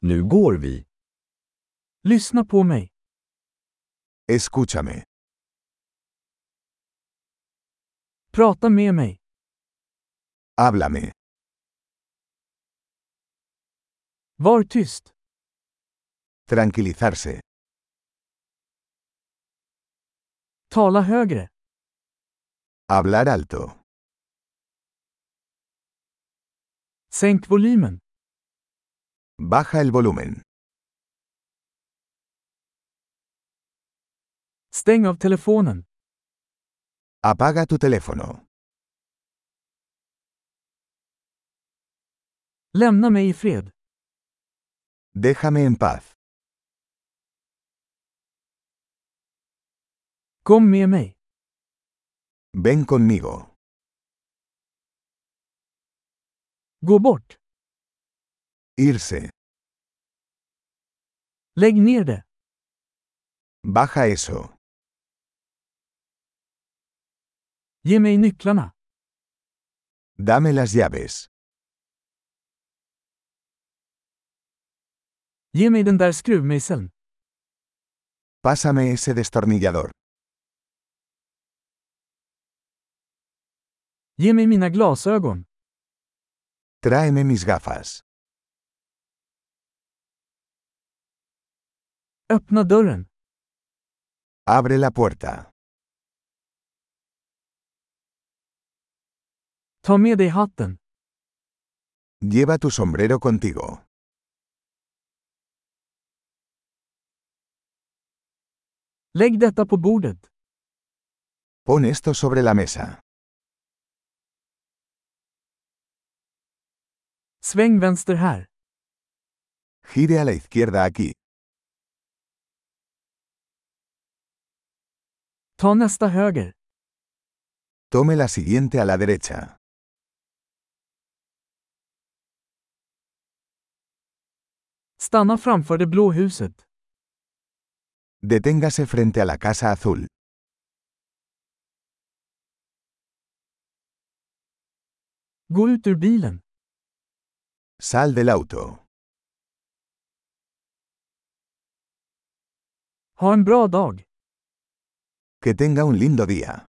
Nu går vi. Lyssna på mig. Escúchame. Prata med mig. Háblame. Var tyst. Tranquilizarse. Tala högre. Hablar alto. Sänk volymen. Baja el volumen. Stäng av telefonen. Apaga tu teléfono. Lämna mig i fred. Déjame en paz. Kom med mig. Ven conmigo. Gå bort. Irse. Lägg ner det. Baja eso. Ge mig nycklarna. Dame las llaves. Ge mig den där skruvmejseln. Pásame ese destornillador. Ge mig mina glasögon. Tráeme mis gafas. Öppna dörren. Abre la puerta. Ta med dig hatten. Lleva tu sombrero contigo. Lägg detta på bordet. Pon esto sobre la mesa. Sväng vänster här. Gire a la izquierda aquí. Ta nästa höger. Tome la siguiente a la derecha. Stanna framför det blå huset. Deténgase frente a la casa azul. Gå ut ur bilen. Sal del auto. Ha en bra dag. Que tenga un lindo día.